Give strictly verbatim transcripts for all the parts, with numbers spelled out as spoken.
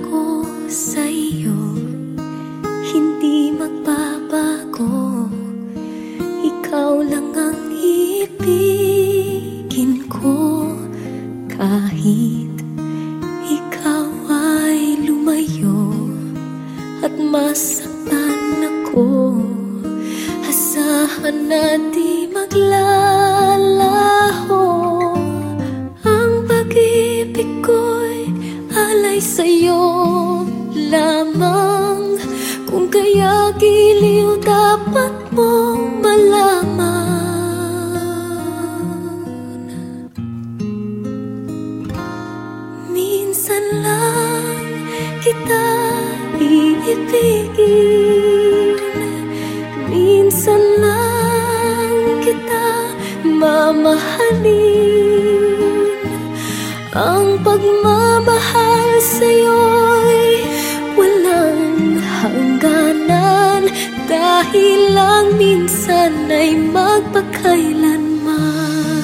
ako sa'yo, hindi magbabago. Ikaw lang ang ibigin ko, kahit ikaw ay lumayo at masaktan ako. Asahan na di maglalaho, ang pag-ibig ko'y alay sa'yo lamang. Kung kaya giliw dapat mong malaman, minsan lang kita iibigin, minsan lang kita mamahalin. Ang pagmamahal sa'yo'y walang hangganan, dahil lang minsan ay magpakailanman.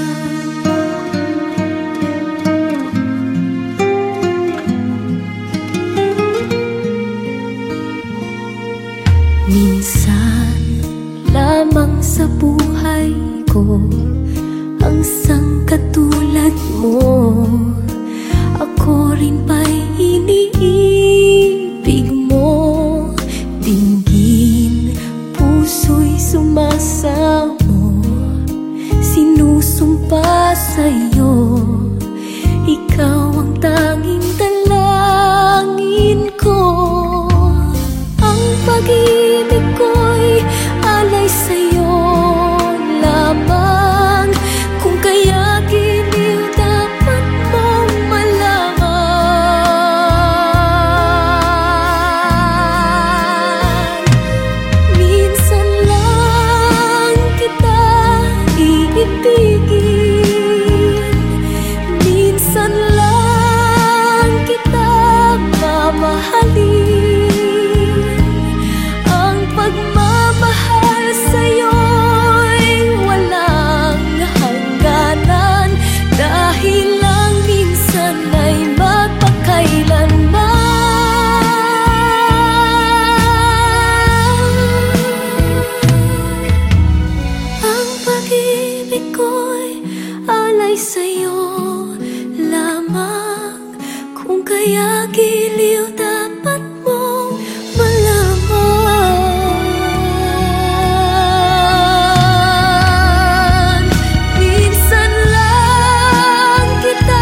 Minsan lamang sa buhay ko ang isang katulad mo. Ako rin ba'y iniibig mo? Dinggin, puso'y sumasamo, sinusumpa sa'yo. Ikaw ang tanging dalangin ko. Ang pag-ibig ko'y alay sa'yo lamang. Kung kaya giliw dapat mong malaman, minsan lang kita iibigin, minsan lang kita mamahalin. Ang pagmamahal sa'yo'y walang hangganan, dahil lang minsan ay magpakailanman. Ang pag-ibig ko'y alay sa'yo lamang. Kung kaya giliw dapat mong malaman, minsan lang kita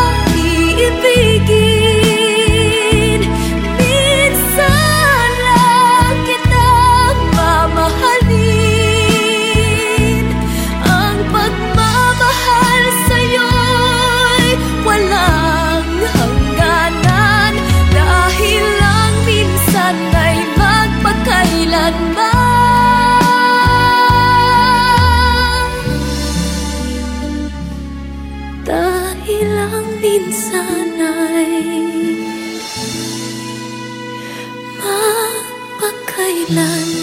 iibigin, minsan lang kita mamahalin. Ang pagmamahal sa'yo'y walang hangganan, dahil lang minsan ay magpakailanman. Dahil lang minsan ay magpakailanman.